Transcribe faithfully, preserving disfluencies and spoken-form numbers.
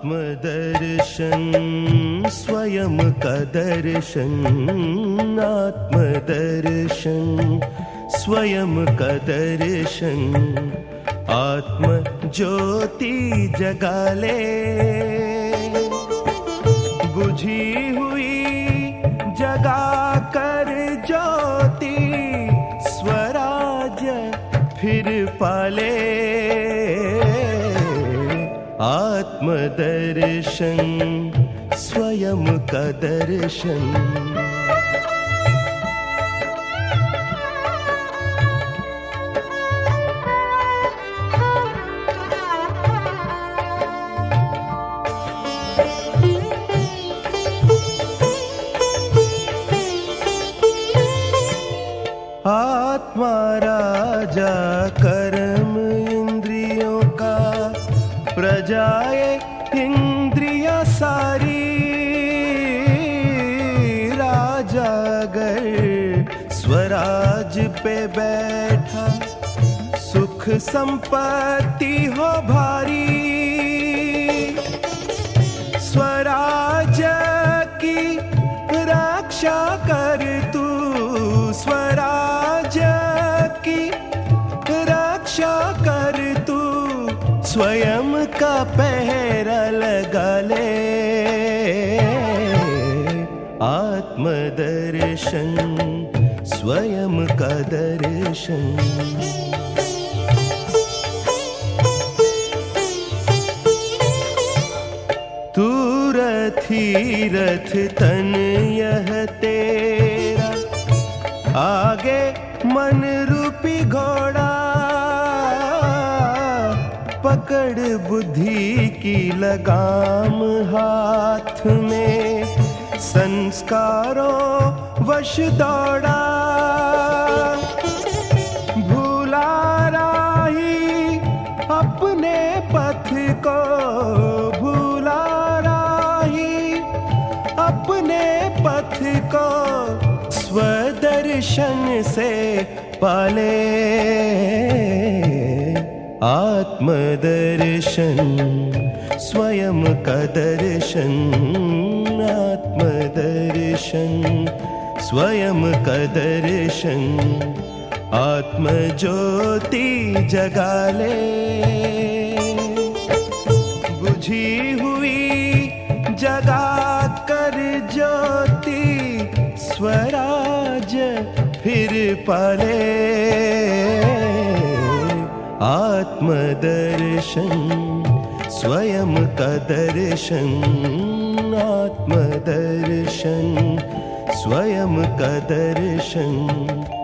आत्मदर्शन स्वयं का दर्शन, आत्मदर्शन स्वयं का दर्शन, आत्म ज्योति जगा ले, बुझी हुई जगा कर ज्योति, स्वराज फिर पाले। आत्मदर्शन स्वयं का दर्शन। आत्मा राजा कर्म इंद्रियों का, प्रजाए इंद्रिया सारी। राजा अगर स्वराज पे बैठा, सुख संपत्ति हो भारी। स्वराज की रक्षा कर तू, स्वराज की रक्षा कर तू, स्वयं का पहरा लगा ले। आत्मदर्शन स्वयं का दर्शन। तू रथी रथ तन यह तेरा, आगे मन रूपी घोड़ा, पकड़ बुद्धि की लगाम हाथ में, संस्कारों वश दौड़ा। भूला राही अपने पथ को, भूला राही अपने पथ को, स्वदर्शन से पाले। आत्मदर्शन स्वयं का दर्शन, आत्मदर्शन स्वयं का दर्शन, आत्म ज्योति जगा ले, बुझी हुई जगा कर ज्योति, स्वराज फिर पाले। आत्मदर्शन स्वयं का दर्शन, आत्मदर्शन स्वयं का दर्शन।